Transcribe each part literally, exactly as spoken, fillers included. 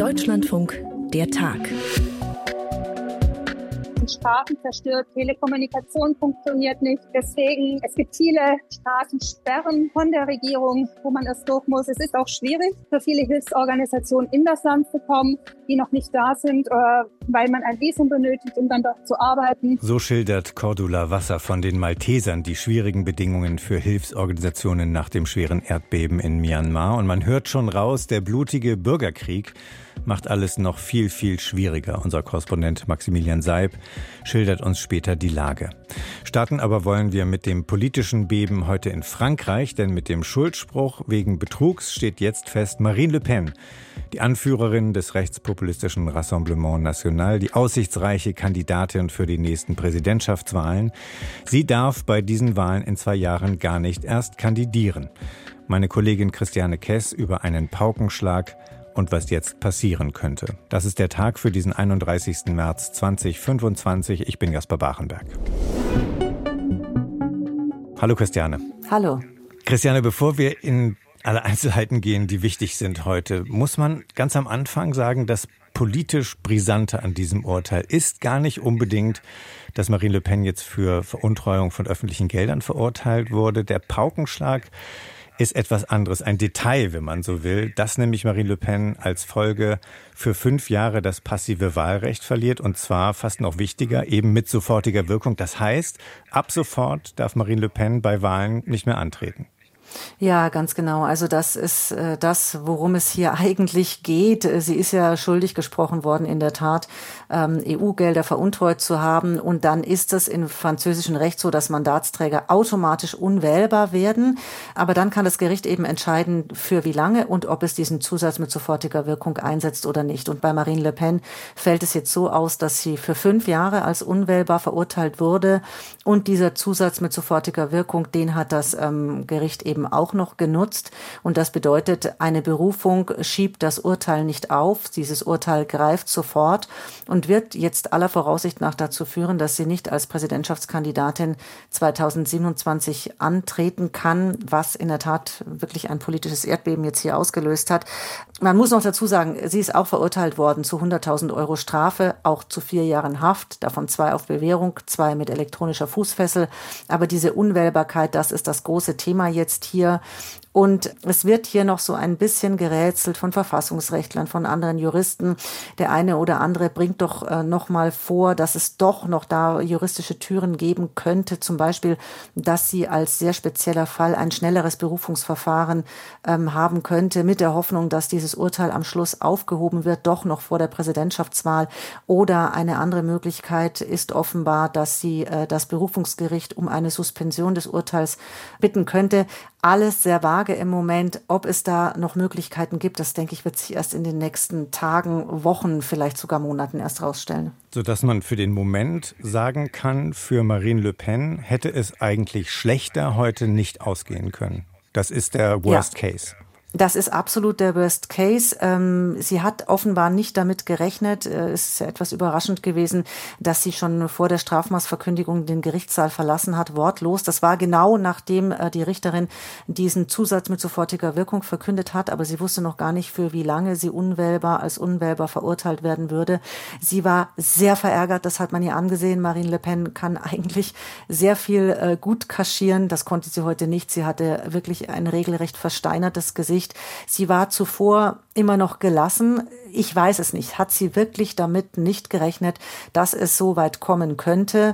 Deutschlandfunk, der Tag. Straßen zerstört, Telekommunikation funktioniert nicht. Deswegen, es gibt viele Straßensperren von der Regierung, wo man es durch muss. Es ist auch schwierig für viele Hilfsorganisationen in das Land zu kommen, die noch nicht da sind, weil man ein Visum benötigt, um dann dort zu arbeiten. So schildert Cordula Wasser von den Maltesern die schwierigen Bedingungen für Hilfsorganisationen nach dem schweren Erdbeben in Myanmar. Und man hört schon raus, der blutige Bürgerkrieg macht alles noch viel, viel schwieriger. Unser Korrespondent Maximilian Seib schildert uns später die Lage. Starten aber wollen wir mit dem politischen Beben heute in Frankreich, denn mit dem Schuldspruch wegen Betrugs steht jetzt fest, Marine Le Pen, die Anführerin des rechtspopulistischen Rassemblement National, die aussichtsreiche Kandidatin für die nächsten Präsidentschaftswahlen, sie darf bei diesen Wahlen in zwei Jahren gar nicht erst kandidieren. Meine Kollegin Christiane Kess über einen Paukenschlag und was jetzt passieren könnte. Das ist der Tag für diesen einunddreißigsten März zweitausendfünfundzwanzig. Ich bin Jasper Bachenberg. Hallo Christiane. Hallo. Christiane, bevor wir in alle Einzelheiten gehen, die wichtig sind heute, muss man ganz am Anfang sagen, das politisch Brisante an diesem Urteil ist gar nicht unbedingt, dass Marine Le Pen jetzt für Veruntreuung von öffentlichen Geldern verurteilt wurde. Der Paukenschlag ist etwas anderes, ein Detail, wenn man so will, dass nämlich Marine Le Pen als Folge für fünf Jahre das passive Wahlrecht verliert und zwar fast noch wichtiger, eben mit sofortiger Wirkung. Das heißt, ab sofort darf Marine Le Pen bei Wahlen nicht mehr antreten. Ja, ganz genau. Also das ist äh, das, worum es hier eigentlich geht. Sie ist ja schuldig gesprochen worden, in der Tat, ähm, E U-Gelder veruntreut zu haben. Und dann ist es im französischen Recht so, dass Mandatsträger automatisch unwählbar werden. Aber dann kann das Gericht eben entscheiden, für wie lange und ob es diesen Zusatz mit sofortiger Wirkung einsetzt oder nicht. Und bei Marine Le Pen fällt es jetzt so aus, dass sie für fünf Jahre als unwählbar verurteilt wurde. Und dieser Zusatz mit sofortiger Wirkung, den hat das ähm, Gericht eben auch noch genutzt. Und das bedeutet, eine Berufung schiebt das Urteil nicht auf. Dieses Urteil greift sofort und wird jetzt aller Voraussicht nach dazu führen, dass sie nicht als Präsidentschaftskandidatin zweitausendsiebenundzwanzig antreten kann, was in der Tat wirklich ein politisches Erdbeben jetzt hier ausgelöst hat. Man muss noch dazu sagen, sie ist auch verurteilt worden zu hunderttausend Euro Strafe, auch zu vier Jahren Haft, davon zwei auf Bewährung, zwei mit elektronischer Fußfessel. Aber diese Unwählbarkeit, das ist das große Thema jetzt hier. Und es wird hier noch so ein bisschen gerätselt von Verfassungsrechtlern, von anderen Juristen. Der eine oder andere bringt doch äh, noch mal vor, dass es doch noch da juristische Türen geben könnte. Zum Beispiel, dass sie als sehr spezieller Fall ein schnelleres Berufungsverfahren ähm, haben könnte, mit der Hoffnung, dass dieses Urteil am Schluss aufgehoben wird, doch noch vor der Präsidentschaftswahl. Oder eine andere Möglichkeit ist offenbar, dass sie äh, das Berufungsgericht um eine Suspension des Urteils bitten könnte. Alles sehr vage im Moment. Ob es da noch Möglichkeiten gibt, das, denke ich, wird sich erst in den nächsten Tagen, Wochen, vielleicht sogar Monaten erst rausstellen. Sodass man für den Moment sagen kann, für Marine Le Pen hätte es eigentlich schlechter heute nicht ausgehen können. Das ist der Worst ja. Case. Das ist absolut der Worst Case. Sie hat offenbar nicht damit gerechnet. Es ist ja etwas überraschend gewesen, dass sie schon vor der Strafmaßverkündigung den Gerichtssaal verlassen hat, wortlos. Das war genau nachdem die Richterin diesen Zusatz mit sofortiger Wirkung verkündet hat. Aber sie wusste noch gar nicht, für wie lange sie unwählbar als unwählbar verurteilt werden würde. Sie war sehr verärgert. Das hat man ihr angesehen. Marine Le Pen kann eigentlich sehr viel gut kaschieren. Das konnte sie heute nicht. Sie hatte wirklich ein regelrecht versteinertes Gesicht. Sie war zuvor immer noch gelassen. Ich weiß es nicht. Hat sie wirklich damit nicht gerechnet, dass es so weit kommen könnte?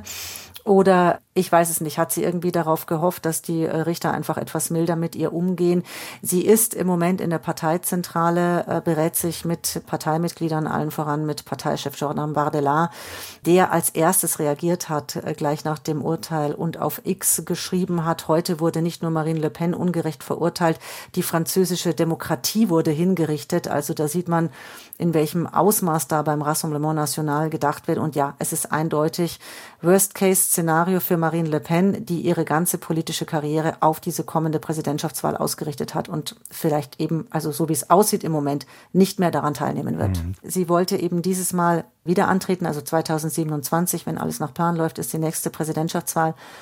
Oder ich weiß es nicht, hat sie irgendwie darauf gehofft, dass die Richter einfach etwas milder mit ihr umgehen. Sie ist im Moment in der Parteizentrale, äh, berät sich mit Parteimitgliedern, allen voran mit Parteichef Jordan Bardella, der als erstes reagiert hat, äh, gleich nach dem Urteil und auf X geschrieben hat. Heute wurde nicht nur Marine Le Pen ungerecht verurteilt, die französische Demokratie wurde hingerichtet. Also da sieht man, in welchem Ausmaß da beim Rassemblement National gedacht wird. Und ja, es ist eindeutig Worst-Case-Szenario für Marine Le Pen, die ihre ganze politische Karriere auf diese kommende Präsidentschaftswahl ausgerichtet hat und vielleicht eben, also so wie es aussieht im Moment, nicht mehr daran teilnehmen wird. Mhm. Sie wollte eben dieses Mal wieder antreten, also zweitausendsiebenundzwanzig, wenn alles nach Plan läuft, ist die nächste Präsidentschaftswahl.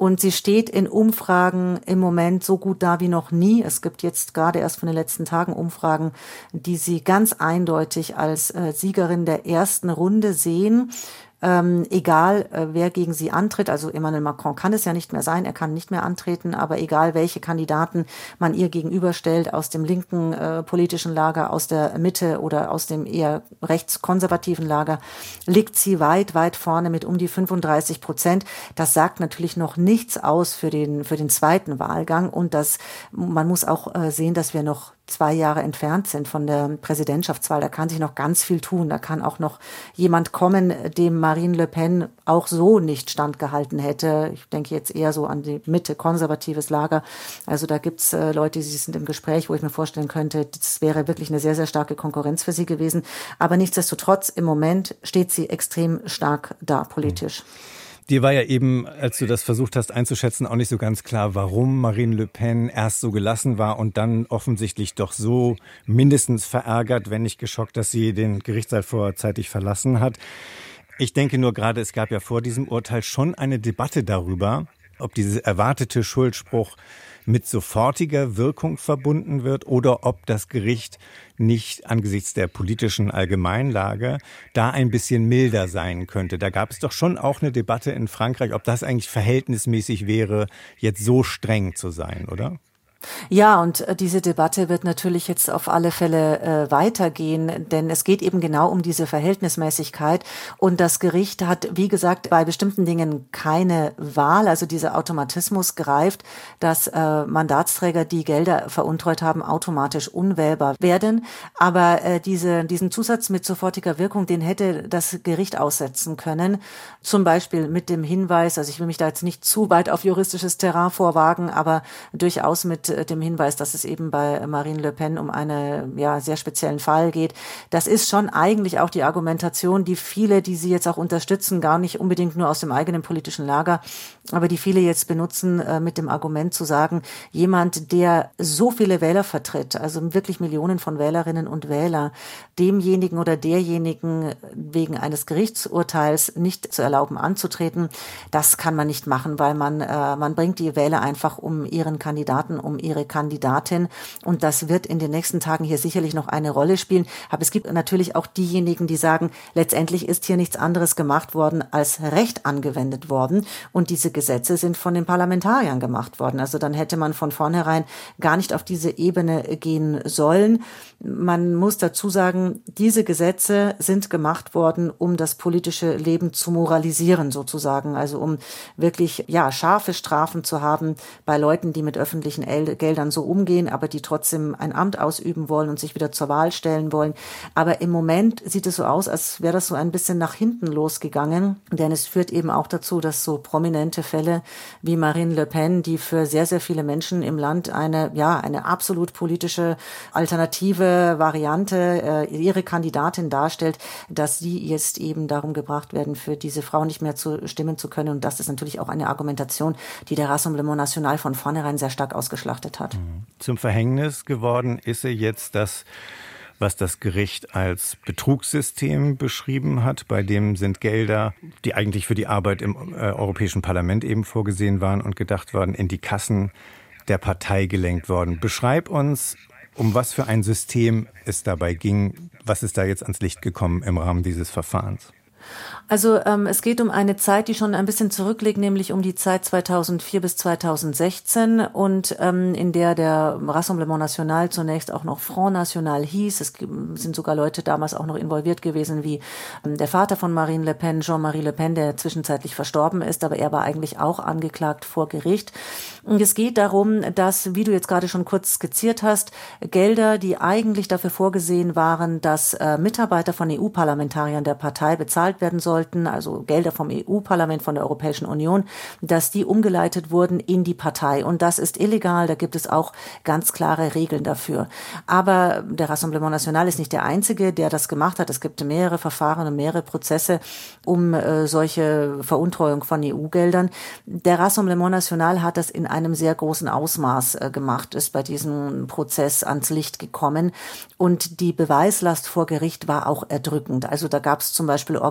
Und sie steht in Umfragen im Moment so gut da wie noch nie. Es gibt jetzt gerade erst von den letzten Tagen Umfragen, die sie ganz eindeutig als äh, Siegerin der ersten Runde sehen. Ähm, egal, äh, wer gegen sie antritt, also Emmanuel Macron kann es ja nicht mehr sein, er kann nicht mehr antreten, aber egal, welche Kandidaten man ihr gegenüberstellt, aus dem linken äh, politischen Lager, aus der Mitte oder aus dem eher rechtskonservativen Lager, liegt sie weit, weit vorne mit um die fünfunddreißig Prozent. Das sagt natürlich noch nichts aus für den, für den zweiten Wahlgang, und das, man muss auch äh, sehen, dass wir noch zwei Jahre entfernt sind von der Präsidentschaftswahl. Da kann sich noch ganz viel tun. Da kann auch noch jemand kommen, dem Marine Le Pen auch so nicht standgehalten hätte. Ich denke jetzt eher so an die Mitte, konservatives Lager. Also da gibt's äh, Leute, die sind im Gespräch, wo ich mir vorstellen könnte, das wäre wirklich eine sehr, sehr starke Konkurrenz für sie gewesen. Aber nichtsdestotrotz, im Moment steht sie extrem stark da politisch. Mhm. Dir war ja eben, als du das versucht hast einzuschätzen, auch nicht so ganz klar, warum Marine Le Pen erst so gelassen war und dann offensichtlich doch so mindestens verärgert, wenn nicht geschockt, dass sie den Gerichtssaal vorzeitig verlassen hat. Ich denke nur gerade, es gab ja vor diesem Urteil schon eine Debatte darüber, ob dieser erwartete Schuldspruch mit sofortiger Wirkung verbunden wird oder ob das Gericht nicht angesichts der politischen Allgemeinlage da ein bisschen milder sein könnte. Da gab es doch schon auch eine Debatte in Frankreich, ob das eigentlich verhältnismäßig wäre, jetzt so streng zu sein, oder? Ja, und äh, diese Debatte wird natürlich jetzt auf alle Fälle äh, weitergehen, denn es geht eben genau um diese Verhältnismäßigkeit, und das Gericht hat, wie gesagt, bei bestimmten Dingen keine Wahl, also dieser Automatismus greift, dass äh, Mandatsträger, die Gelder veruntreut haben, automatisch unwählbar werden, aber äh, diese, diesen Zusatz mit sofortiger Wirkung, den hätte das Gericht aussetzen können, zum Beispiel mit dem Hinweis, also ich will mich da jetzt nicht zu weit auf juristisches Terrain vorwagen, aber durchaus mit dem Hinweis, dass es eben bei Marine Le Pen um einen ja, sehr speziellen Fall geht. Das ist schon eigentlich auch die Argumentation, die viele, die sie jetzt auch unterstützen, gar nicht unbedingt nur aus dem eigenen politischen Lager, aber die viele jetzt benutzen, äh, mit dem Argument zu sagen, jemand, der so viele Wähler vertritt, also wirklich Millionen von Wählerinnen und Wähler, demjenigen oder derjenigen wegen eines Gerichtsurteils nicht zu erlauben anzutreten, das kann man nicht machen, weil man, äh, man bringt die Wähler einfach um ihren Kandidaten, um ihre Kandidatin, und das wird in den nächsten Tagen hier sicherlich noch eine Rolle spielen. Aber es gibt natürlich auch diejenigen, die sagen, letztendlich ist hier nichts anderes gemacht worden, als Recht angewendet worden, und diese Gesetze sind von den Parlamentariern gemacht worden. Also dann hätte man von vornherein gar nicht auf diese Ebene gehen sollen. Man muss dazu sagen, diese Gesetze sind gemacht worden, um das politische Leben zu moralisieren sozusagen, also um wirklich ja scharfe Strafen zu haben bei Leuten, die mit öffentlichen Geldern so umgehen, aber die trotzdem ein Amt ausüben wollen und sich wieder zur Wahl stellen wollen. Aber im Moment sieht es so aus, als wäre das so ein bisschen nach hinten losgegangen, denn es führt eben auch dazu, dass so prominente Fälle wie Marine Le Pen, die für sehr, sehr viele Menschen im Land eine, ja, eine absolut politische alternative Variante, äh, ihre Kandidatin darstellt, dass sie jetzt eben darum gebracht werden, für diese Frau nicht mehr zu stimmen zu können. Und das ist natürlich auch eine Argumentation, die der Rassemblement National von vornherein sehr stark ausgeschlachtet hat. Zum Verhängnis geworden ist er jetzt das, was das Gericht als Betrugssystem beschrieben hat. Bei dem sind Gelder, die eigentlich für die Arbeit im äh, Europäischen Parlament eben vorgesehen waren und gedacht worden, in die Kassen der Partei gelenkt worden. Beschreib uns, um was für ein System es dabei ging. Was ist da jetzt ans Licht gekommen im Rahmen dieses Verfahrens? Also ähm, es geht um eine Zeit, die schon ein bisschen zurückliegt, nämlich um die Zeit zweitausendvier bis zweitausendsechzehn, und ähm, in der der Rassemblement National zunächst auch noch Front National hieß. Es sind sogar Leute damals auch noch involviert gewesen, wie ähm, der Vater von Marine Le Pen, Jean-Marie Le Pen, der zwischenzeitlich verstorben ist, aber er war eigentlich auch angeklagt vor Gericht. Und es geht darum, dass, wie du jetzt gerade schon kurz skizziert hast, Gelder, die eigentlich dafür vorgesehen waren, dass äh, Mitarbeiter von E U-Parlamentariern der Partei bezahlt werden sollten, also Gelder vom E U-Parlament, von der Europäischen Union, dass die umgeleitet wurden in die Partei. Und das ist illegal, da gibt es auch ganz klare Regeln dafür. Aber der Rassemblement National ist nicht der einzige, der das gemacht hat. Es gibt mehrere Verfahren und mehrere Prozesse um äh, solche Veruntreuung von E U-Geldern. Der Rassemblement National hat das in einem sehr großen Ausmaß äh, gemacht, ist bei diesem Prozess ans Licht gekommen. Und die Beweislast vor Gericht war auch erdrückend. Also da gab es zum Beispiel Organ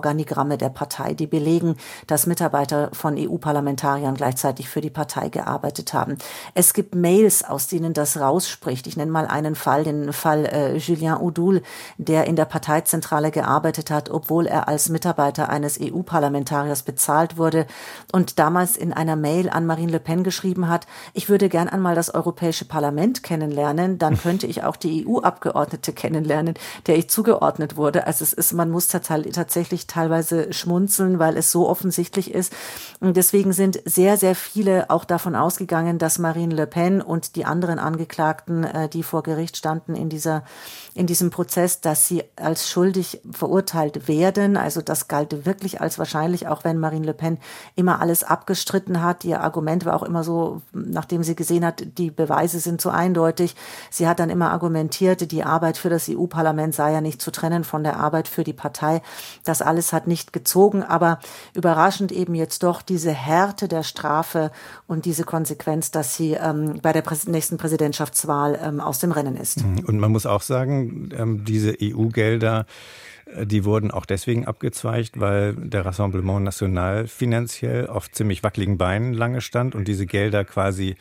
Organigramme der Partei, die belegen, dass Mitarbeiter von E U-Parlamentariern gleichzeitig für die Partei gearbeitet haben. Es gibt Mails, aus denen das rausspricht. Ich nenne mal einen Fall, den Fall äh, Julien Oudoul, der in der Parteizentrale gearbeitet hat, obwohl er als Mitarbeiter eines E U-Parlamentariers bezahlt wurde und damals in einer Mail an Marine Le Pen geschrieben hat, ich würde gern einmal das Europäische Parlament kennenlernen, dann könnte ich auch die E U-Abgeordnete kennenlernen, der ich zugeordnet wurde. Also es ist, man muss tatsächlich teilweise schmunzeln, weil es so offensichtlich ist. Und deswegen sind sehr, sehr viele auch davon ausgegangen, dass Marine Le Pen und die anderen Angeklagten, die vor Gericht standen in dieser, in diesem Prozess, dass sie als schuldig verurteilt werden. Also das galt wirklich als wahrscheinlich, auch wenn Marine Le Pen immer alles abgestritten hat. Ihr Argument war auch immer so, nachdem sie gesehen hat, die Beweise sind so eindeutig. Sie hat dann immer argumentiert, die Arbeit für das E U-Parlament sei ja nicht zu trennen von der Arbeit für die Partei. Das alles hat nicht gezogen, aber überraschend eben jetzt doch diese Härte der Strafe und diese Konsequenz, dass sie ähm, bei der Präs- nächsten Präsidentschaftswahl ähm, aus dem Rennen ist. Und man muss auch sagen, ähm, diese E U-Gelder, die wurden auch deswegen abgezweigt, weil der Rassemblement National finanziell auf ziemlich wackeligen Beinen lange stand und diese Gelder quasi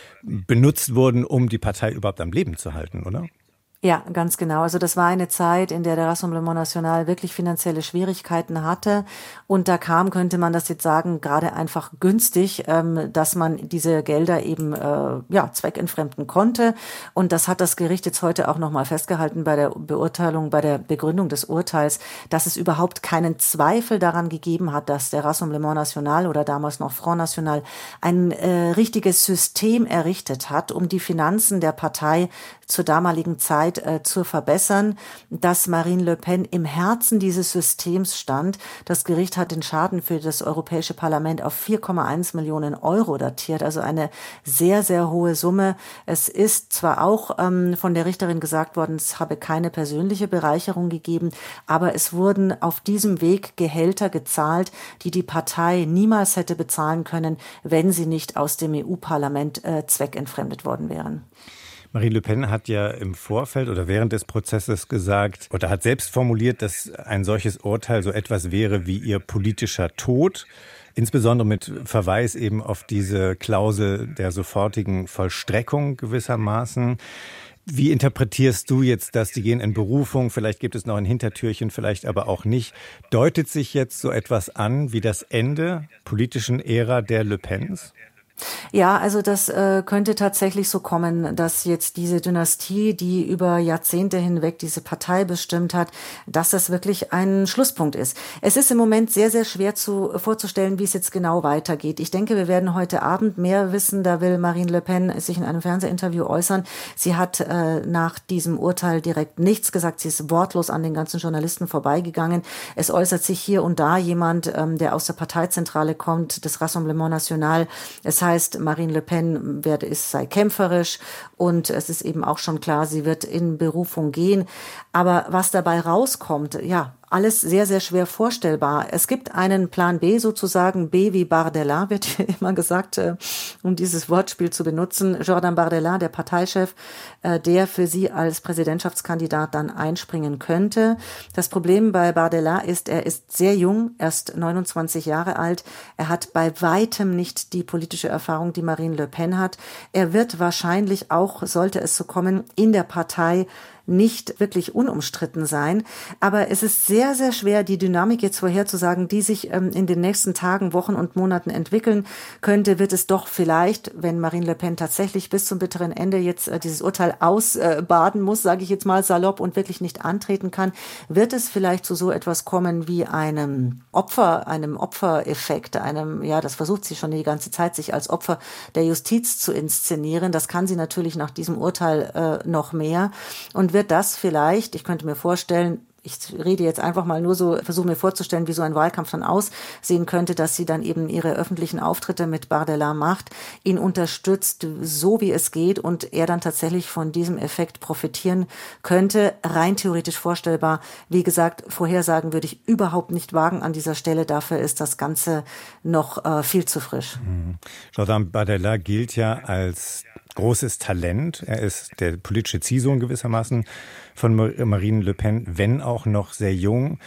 benutzt wurden, um die Partei überhaupt am Leben zu halten, oder? Ja, ganz genau. Also das war eine Zeit, in der der Rassemblement National wirklich finanzielle Schwierigkeiten hatte. Und da kam, könnte man das jetzt sagen, gerade einfach günstig, ähm, dass man diese Gelder eben äh, ja zweckentfremden konnte. Und das hat das Gericht jetzt heute auch nochmal festgehalten bei der Beurteilung, bei der Begründung des Urteils, dass es überhaupt keinen Zweifel daran gegeben hat, dass der Rassemblement National oder damals noch Front National ein äh, richtiges System errichtet hat, um die Finanzen der Partei zur damaligen Zeit äh, zu verbessern, dass Marine Le Pen im Herzen dieses Systems stand. Das Gericht hat den Schaden für das Europäische Parlament auf vier Komma eins Millionen Euro datiert, also eine sehr, sehr hohe Summe. Es ist zwar auch ähm, von der Richterin gesagt worden, es habe keine persönliche Bereicherung gegeben, aber es wurden auf diesem Weg Gehälter gezahlt, die die Partei niemals hätte bezahlen können, wenn sie nicht aus dem E U-Parlament äh, zweckentfremdet worden wären. Marine Le Pen hat ja im Vorfeld oder während des Prozesses gesagt oder hat selbst formuliert, dass ein solches Urteil so etwas wäre wie ihr politischer Tod, insbesondere mit Verweis eben auf diese Klausel der sofortigen Vollstreckung gewissermaßen. Wie interpretierst du jetzt das? Die gehen in Berufung, vielleicht gibt es noch ein Hintertürchen, vielleicht aber auch nicht. Deutet sich jetzt so etwas an wie das Ende politischen Ära der Le Pens? Ja, also das äh, könnte tatsächlich so kommen, dass jetzt diese Dynastie, die über Jahrzehnte hinweg diese Partei bestimmt hat, dass das wirklich ein Schlusspunkt ist. Es ist im Moment sehr, sehr schwer zu vorzustellen, wie es jetzt genau weitergeht. Ich denke, wir werden heute Abend mehr wissen. Da will Marine Le Pen sich in einem Fernsehinterview äußern. Sie hat äh, nach diesem Urteil direkt nichts gesagt. Sie ist wortlos an den ganzen Journalisten vorbeigegangen. Es äußert sich hier und da jemand, ähm, der aus der Parteizentrale kommt, des Rassemblement National. Es heißt, Marine Le Pen werde ist, sei kämpferisch und es ist eben auch schon klar, sie wird in Berufung gehen. Aber was dabei rauskommt, ja, alles sehr, sehr schwer vorstellbar. Es gibt einen Plan B sozusagen, B wie Bardella, wird hier immer gesagt, äh, um dieses Wortspiel zu benutzen. Jordan Bardella, der Parteichef, äh, der für sie als Präsidentschaftskandidat dann einspringen könnte. Das Problem bei Bardella ist, er ist sehr jung, erst neunundzwanzig Jahre alt. Er hat bei weitem nicht die politische Erfahrung, die Marine Le Pen hat. Er wird wahrscheinlich auch, sollte es so kommen, in der Partei nicht wirklich unumstritten sein. Aber es ist sehr, sehr schwer, die Dynamik jetzt vorherzusagen, die sich ähm, in den nächsten Tagen, Wochen und Monaten entwickeln könnte. Wird es doch vielleicht, wenn Marine Le Pen tatsächlich bis zum bitteren Ende jetzt äh, dieses Urteil ausbaden äh, muss, sage ich jetzt mal salopp, und wirklich nicht antreten kann, wird es vielleicht zu so etwas kommen wie einem Opfer, einem Opfereffekt, einem, ja, das versucht sie schon die ganze Zeit, sich als Opfer der Justiz zu inszenieren. Das kann sie natürlich nach diesem Urteil äh, noch mehr. Und wird das vielleicht, ich könnte mir vorstellen, ich rede jetzt einfach mal nur so, versuche mir vorzustellen, wie so ein Wahlkampf dann aussehen könnte, dass sie dann eben ihre öffentlichen Auftritte mit Bardella macht, ihn unterstützt, so wie es geht, und er dann tatsächlich von diesem Effekt profitieren könnte. Rein theoretisch vorstellbar. Wie gesagt, Vorhersagen würde ich überhaupt nicht wagen an dieser Stelle. Dafür ist das Ganze noch äh, viel zu frisch. Mhm. Jordan Bardella gilt ja als großes Talent. Er ist der politische Ziehsohn gewissermaßen von Marine Le Pen, wenn auch noch sehr jung.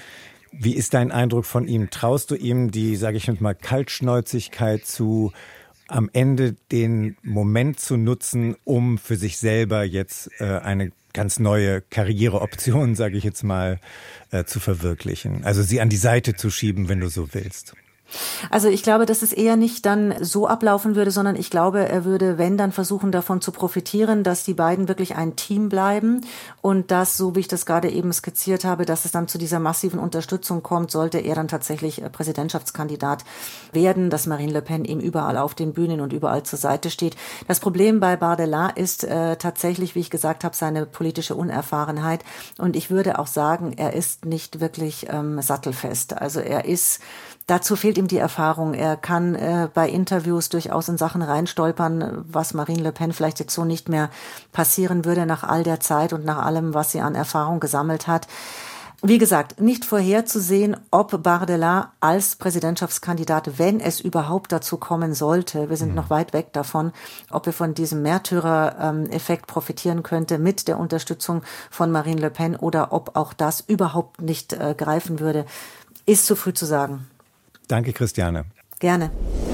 Wie ist dein Eindruck von ihm? Traust du ihm die, sage ich mal, Kaltschnäuzigkeit zu, am Ende den Moment zu nutzen, um für sich selber jetzt äh, eine ganz neue Karriereoption, sage ich jetzt mal, äh, zu verwirklichen? Also sie an die Seite zu schieben, wenn du so willst. Also ich glaube, dass es eher nicht dann so ablaufen würde, sondern ich glaube, er würde, wenn, dann versuchen, davon zu profitieren, dass die beiden wirklich ein Team bleiben und dass, so wie ich das gerade eben skizziert habe, dass es dann zu dieser massiven Unterstützung kommt, sollte er dann tatsächlich Präsidentschaftskandidat werden, dass Marine Le Pen ihm überall auf den Bühnen und überall zur Seite steht. Das Problem bei Bardella ist äh, tatsächlich, wie ich gesagt habe, seine politische Unerfahrenheit, und ich würde auch sagen, er ist nicht wirklich ähm, sattelfest. Also er ist Dazu fehlt ihm die Erfahrung. Er kann äh, bei Interviews durchaus in Sachen reinstolpern, was Marine Le Pen vielleicht jetzt so nicht mehr passieren würde nach all der Zeit und nach allem, was sie an Erfahrung gesammelt hat. Wie gesagt, nicht vorherzusehen, ob Bardella als Präsidentschaftskandidat, wenn es überhaupt dazu kommen sollte, wir sind mhm. noch weit weg davon, ob er von diesem Märtyrer-Effekt profitieren könnte mit der Unterstützung von Marine Le Pen oder ob auch das überhaupt nicht äh, greifen würde, ist zu früh zu sagen. Danke, Christiane. Gerne.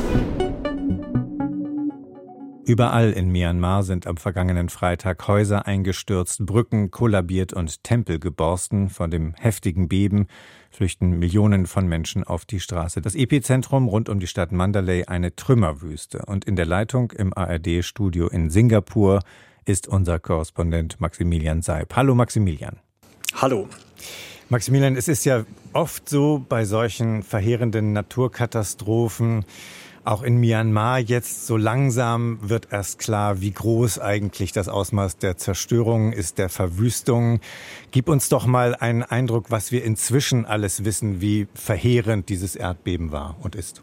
Überall in Myanmar sind am vergangenen Freitag Häuser eingestürzt, Brücken kollabiert und Tempel geborsten. Von dem heftigen Beben flüchten Millionen von Menschen auf die Straße. Das Epizentrum rund um die Stadt Mandalay eine Trümmerwüste. Und in der Leitung im A R D-Studio in Singapur ist unser Korrespondent Maximilian Seib. Hallo Maximilian. Hallo. Maximilian, es ist ja oft so bei solchen verheerenden Naturkatastrophen, auch in Myanmar jetzt so langsam wird erst klar, wie groß eigentlich das Ausmaß der Zerstörung ist, der Verwüstung. Gib uns doch mal einen Eindruck, was wir inzwischen alles wissen, wie verheerend dieses Erdbeben war und ist.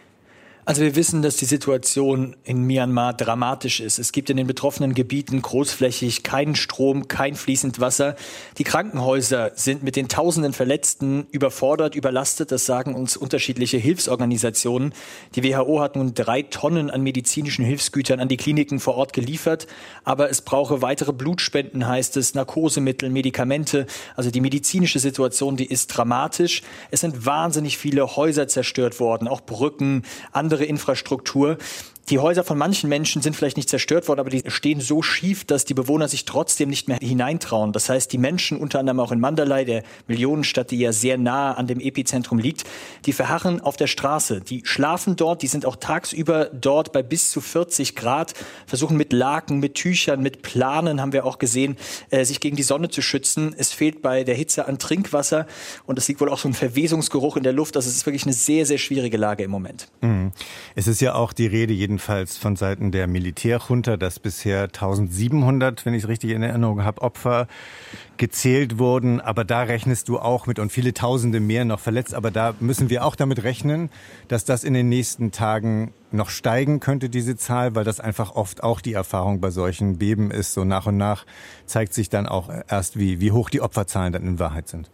Also wir wissen, dass die Situation in Myanmar dramatisch ist. Es gibt in den betroffenen Gebieten großflächig keinen Strom, kein fließend Wasser. Die Krankenhäuser sind mit den tausenden Verletzten überfordert, überlastet. Das sagen uns unterschiedliche Hilfsorganisationen. Die W H O hat nun drei Tonnen an medizinischen Hilfsgütern an die Kliniken vor Ort geliefert. Aber es brauche weitere Blutspenden, heißt es, Narkosemittel, Medikamente. Also die medizinische Situation, die ist dramatisch. Es sind wahnsinnig viele Häuser zerstört worden, auch Brücken, andere Infrastruktur. Die Häuser von manchen Menschen sind vielleicht nicht zerstört worden, aber die stehen so schief, dass die Bewohner sich trotzdem nicht mehr hineintrauen. Das heißt, die Menschen, unter anderem auch in Mandalay, der Millionenstadt, die ja sehr nah an dem Epizentrum liegt, die verharren auf der Straße. Die schlafen dort, die sind auch tagsüber dort bei bis zu vierzig Grad, versuchen mit Laken, mit Tüchern, mit Planen, haben wir auch gesehen, äh, sich gegen die Sonne zu schützen. Es fehlt bei der Hitze an Trinkwasser und es liegt wohl auch so ein Verwesungsgeruch in der Luft. Also es ist wirklich eine sehr, sehr schwierige Lage im Moment. Mhm. Es ist ja auch die Rede, jedenfalls von Seiten der Militärjunta, dass bisher eintausendsiebenhundert, wenn ich es richtig in Erinnerung habe, Opfer gezählt wurden. Aber da rechnest du auch mit und viele Tausende mehr noch verletzt. Aber da müssen wir auch damit rechnen, dass das in den nächsten Tagen noch steigen könnte, diese Zahl, weil das einfach oft auch die Erfahrung bei solchen Beben ist. So nach und nach zeigt sich dann auch erst, wie, wie hoch die Opferzahlen dann in Wahrheit sind.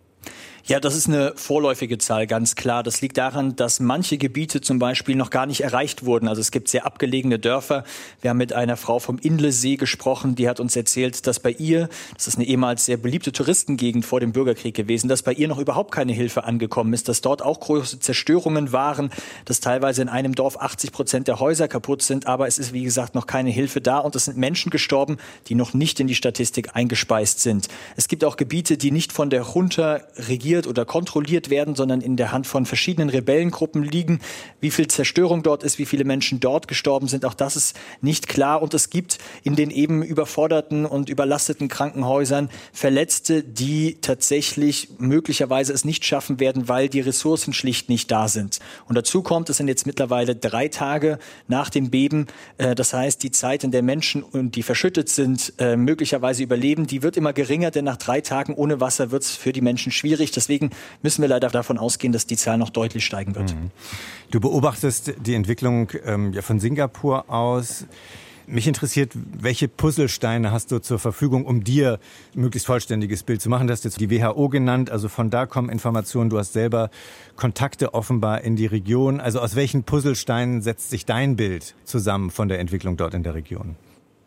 Ja, das ist eine vorläufige Zahl, ganz klar. Das liegt daran, dass manche Gebiete zum Beispiel noch gar nicht erreicht wurden. Also es gibt sehr abgelegene Dörfer. Wir haben mit einer Frau vom Indlesee gesprochen, die hat uns erzählt, dass bei ihr, das ist eine ehemals sehr beliebte Touristengegend vor dem Bürgerkrieg gewesen, dass bei ihr noch überhaupt keine Hilfe angekommen ist, dass dort auch große Zerstörungen waren, dass teilweise in einem Dorf achtzig Prozent der Häuser kaputt sind, aber es ist, wie gesagt, noch keine Hilfe da und es sind Menschen gestorben, die noch nicht in die Statistik eingespeist sind. Es gibt auch Gebiete, die nicht von der Junta regiert oder kontrolliert werden, sondern in der Hand von verschiedenen Rebellengruppen liegen. Wie viel Zerstörung dort ist, wie viele Menschen dort gestorben sind, auch das ist nicht klar. Und es gibt in den eben überforderten und überlasteten Krankenhäusern Verletzte, die tatsächlich möglicherweise es nicht schaffen werden, weil die Ressourcen schlicht nicht da sind. Und dazu kommt, es sind jetzt mittlerweile drei Tage nach dem Beben. Das heißt, die Zeit, in der Menschen, die verschüttet sind, möglicherweise überleben, die wird immer geringer, denn nach drei Tagen ohne Wasser wird es für die Menschen schwierig. Deswegen müssen wir leider davon ausgehen, dass die Zahl noch deutlich steigen wird. Du beobachtest die Entwicklung ähm, ja, von Singapur aus. Mich interessiert, welche Puzzlesteine hast du zur Verfügung, um dir ein möglichst vollständiges Bild zu machen? Du hast jetzt die W H O genannt, also von da kommen Informationen. Du hast selber Kontakte offenbar in die Region. Also aus welchen Puzzlesteinen setzt sich dein Bild zusammen von der Entwicklung dort in der Region?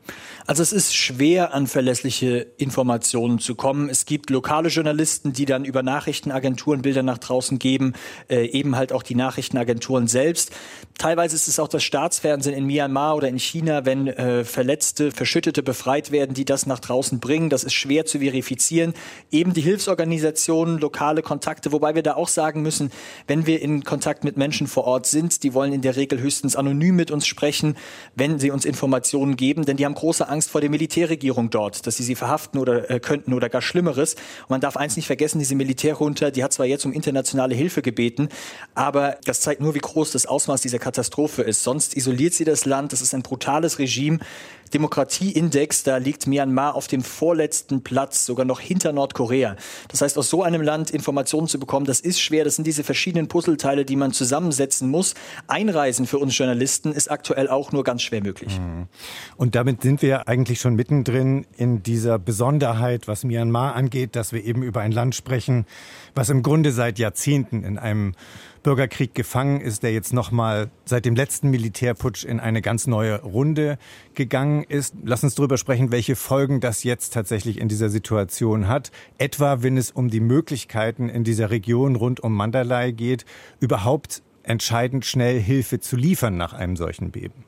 Also es ist schwer, an verlässliche Informationen zu kommen. Es gibt lokale Journalisten, die dann über Nachrichtenagenturen Bilder nach draußen geben, äh, eben halt auch die Nachrichtenagenturen selbst. Teilweise ist es auch das Staatsfernsehen in Myanmar oder in China, wenn äh, Verletzte, Verschüttete befreit werden, die das nach draußen bringen. Das ist schwer zu verifizieren. Eben die Hilfsorganisationen, lokale Kontakte, wobei wir da auch sagen müssen, wenn wir in Kontakt mit Menschen vor Ort sind, die wollen in der Regel höchstens anonym mit uns sprechen, wenn sie uns Informationen geben, denn die haben große Angst vor der Militärregierung dort, dass sie sie verhaften oder äh, könnten oder gar Schlimmeres. Und man darf eins nicht vergessen, diese Militärjunta, die hat zwar jetzt um internationale Hilfe gebeten, aber das zeigt nur, wie groß das Ausmaß dieser Katastrophe ist. Sonst isoliert sie das Land, das ist ein brutales Regime. Demokratieindex, da liegt Myanmar auf dem vorletzten Platz, sogar noch hinter Nordkorea. Das heißt, aus so einem Land Informationen zu bekommen, das ist schwer. Das sind diese verschiedenen Puzzleteile, die man zusammensetzen muss. Einreisen für uns Journalisten ist aktuell auch nur ganz schwer möglich. Und damit sind wir eigentlich schon mittendrin in dieser Besonderheit, was Myanmar angeht, dass wir eben über ein Land sprechen, was im Grunde seit Jahrzehnten in einem Bürgerkrieg gefangen ist, der jetzt nochmal seit dem letzten Militärputsch in eine ganz neue Runde gegangen ist. Lass uns darüber sprechen, welche Folgen das jetzt tatsächlich in dieser Situation hat. Etwa, wenn es um die Möglichkeiten in dieser Region rund um Mandalay geht, überhaupt entscheidend schnell Hilfe zu liefern nach einem solchen Beben.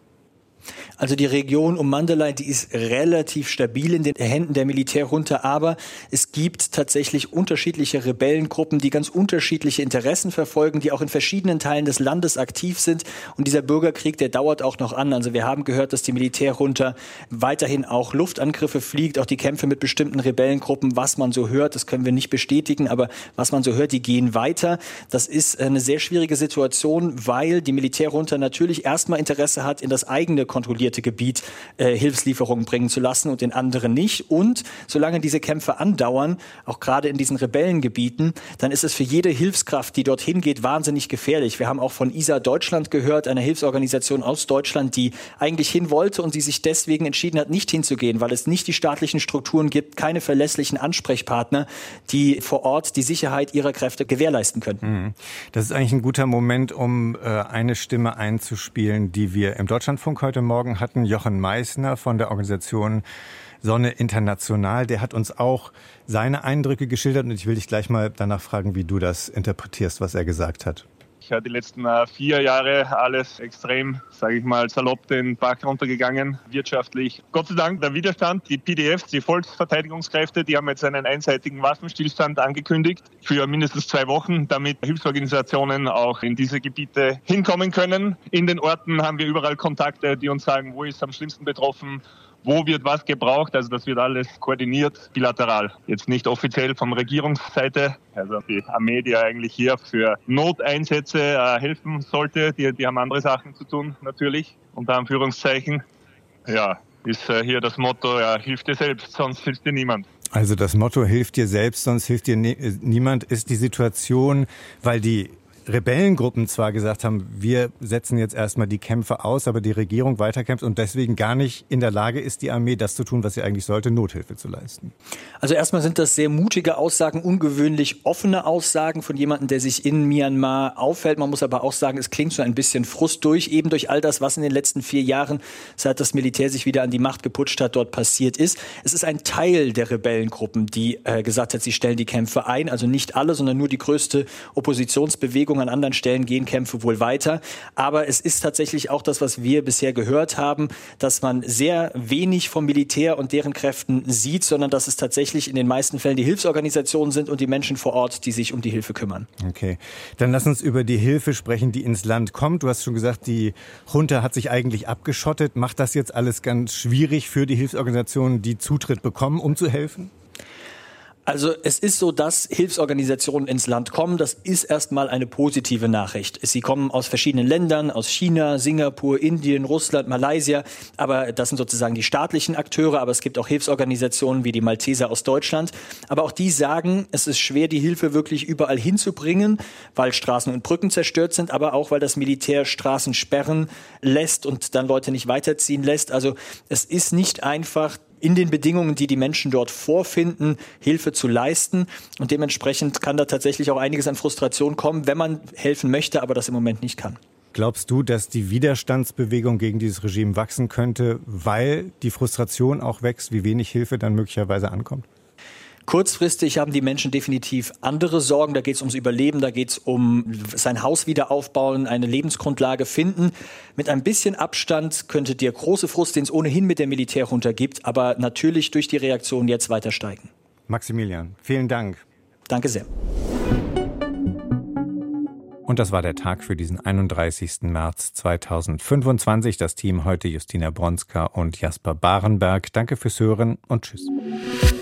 Also die Region um Mandalay, die ist relativ stabil in den Händen der Militärjunta, aber es gibt tatsächlich unterschiedliche Rebellengruppen, die ganz unterschiedliche Interessen verfolgen, die auch in verschiedenen Teilen des Landes aktiv sind. Und dieser Bürgerkrieg, der dauert auch noch an. Also wir haben gehört, dass die Militärjunta weiterhin auch Luftangriffe fliegt, auch die Kämpfe mit bestimmten Rebellengruppen, was man so hört, das können wir nicht bestätigen, aber was man so hört, die gehen weiter. Das ist eine sehr schwierige Situation, weil die Militärjunta natürlich erstmal Interesse hat, in das eigene kontrollierte Gebiet äh, Hilfslieferungen bringen zu lassen und in anderen nicht. Und solange diese Kämpfe andauern, auch gerade in diesen Rebellengebieten, dann ist es für jede Hilfskraft, die dorthin geht, wahnsinnig gefährlich. Wir haben auch von I S A Deutschland gehört, einer Hilfsorganisation aus Deutschland, die eigentlich hin wollte und die sich deswegen entschieden hat, nicht hinzugehen, weil es nicht die staatlichen Strukturen gibt, keine verlässlichen Ansprechpartner, die vor Ort die Sicherheit ihrer Kräfte gewährleisten können. Das ist eigentlich ein guter Moment, um äh, eine Stimme einzuspielen, die wir im Deutschlandfunk heute Morgen hatten. Jochen Meissner von der Organisation Sonne International. Der hat uns auch seine Eindrücke geschildert und ich will dich gleich mal danach fragen, wie du das interpretierst, was er gesagt hat. Die letzten vier Jahre alles extrem, sage ich mal, salopp den Bach runtergegangen, wirtschaftlich. Gott sei Dank der Widerstand, die P D Fs, die Volksverteidigungskräfte, die haben jetzt einen einseitigen Waffenstillstand angekündigt für mindestens zwei Wochen, damit Hilfsorganisationen auch in diese Gebiete hinkommen können. In den Orten haben wir überall Kontakte, die uns sagen, wo ist am schlimmsten betroffen, wo wird was gebraucht, also das wird alles koordiniert, bilateral. Jetzt nicht offiziell von Regierungsseite, also die Armee, die ja eigentlich hier für Noteinsätze äh, helfen sollte, die, die haben andere Sachen zu tun, natürlich, unter Anführungszeichen. Ja, ist äh, hier das Motto, ja, hilf dir selbst, sonst hilft dir niemand. Also das Motto, hilf dir selbst, sonst hilft dir ne- niemand, ist die Situation, weil die Rebellengruppen zwar gesagt haben, wir setzen jetzt erstmal die Kämpfe aus, aber die Regierung weiterkämpft und deswegen gar nicht in der Lage ist, die Armee das zu tun, was sie eigentlich sollte, Nothilfe zu leisten. Also erstmal sind das sehr mutige Aussagen, ungewöhnlich offene Aussagen von jemandem, der sich in Myanmar aufhält. Man muss aber auch sagen, es klingt so ein bisschen Frust durch, eben durch all das, was in den letzten vier Jahren, seit das Militär sich wieder an die Macht geputscht hat, dort passiert ist. Es ist ein Teil der Rebellengruppen, die äh, gesagt hat, sie stellen die Kämpfe ein, also nicht alle, sondern nur die größte Oppositionsbewegung. An anderen Stellen gehen Kämpfe wohl weiter. Aber es ist tatsächlich auch das, was wir bisher gehört haben, dass man sehr wenig vom Militär und deren Kräften sieht, sondern dass es tatsächlich in den meisten Fällen die Hilfsorganisationen sind und die Menschen vor Ort, die sich um die Hilfe kümmern. Okay, dann lass uns über die Hilfe sprechen, die ins Land kommt. Du hast schon gesagt, die Junta hat sich eigentlich abgeschottet. Macht das jetzt alles ganz schwierig für die Hilfsorganisationen, die Zutritt bekommen, um zu helfen? Also es ist so, dass Hilfsorganisationen ins Land kommen. Das ist erstmal eine positive Nachricht. Sie kommen aus verschiedenen Ländern, aus China, Singapur, Indien, Russland, Malaysia. Aber das sind sozusagen die staatlichen Akteure. Aber es gibt auch Hilfsorganisationen wie die Malteser aus Deutschland. Aber auch die sagen, es ist schwer, die Hilfe wirklich überall hinzubringen, weil Straßen und Brücken zerstört sind, aber auch, weil das Militär Straßen sperren lässt und dann Leute nicht weiterziehen lässt. Also es ist nicht einfach, in den Bedingungen, die die Menschen dort vorfinden, Hilfe zu leisten. Und dementsprechend kann da tatsächlich auch einiges an Frustration kommen, wenn man helfen möchte, aber das im Moment nicht kann. Glaubst du, dass die Widerstandsbewegung gegen dieses Regime wachsen könnte, weil die Frustration auch wächst, wie wenig Hilfe dann möglicherweise ankommt? Kurzfristig haben die Menschen definitiv andere Sorgen. Da geht es ums Überleben, da geht es um sein Haus wieder aufbauen, eine Lebensgrundlage finden. Mit ein bisschen Abstand könnte der große Frust, den es ohnehin mit der Militärjunta gibt, aber natürlich durch die Reaktion jetzt weiter steigen. Maximilian, vielen Dank. Danke sehr. Und das war der Tag für diesen einunddreißigsten März zweitausendfünfundzwanzig. Das Team heute Justina Bronska und Jasper Barenberg. Danke fürs Hören und tschüss.